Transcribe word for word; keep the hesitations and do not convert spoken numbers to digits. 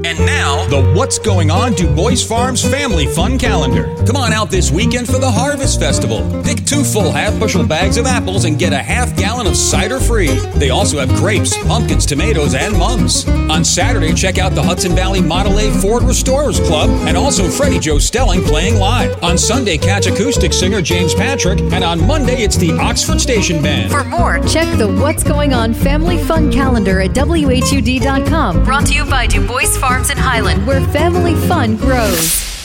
And now, the What's Going On Du Bois Farms Family Fun Calendar. Come on out this weekend for the Harvest Festival. Pick two full half-bushel bags of apples and get a half gallon of cider free. They also have grapes, pumpkins, tomatoes, and mums. On Saturday, check out the Hudson Valley Model A Ford Restorers Club and also Freddie Joe Stelling playing live. On Sunday, catch acoustic singer James Patrick, and on Monday, it's the Oxford Station Band. For more, check the What's Going On Family Fun Calendar at W H U D dot com. Brought to you by Du Bois Farms in Highland, where family fun grows.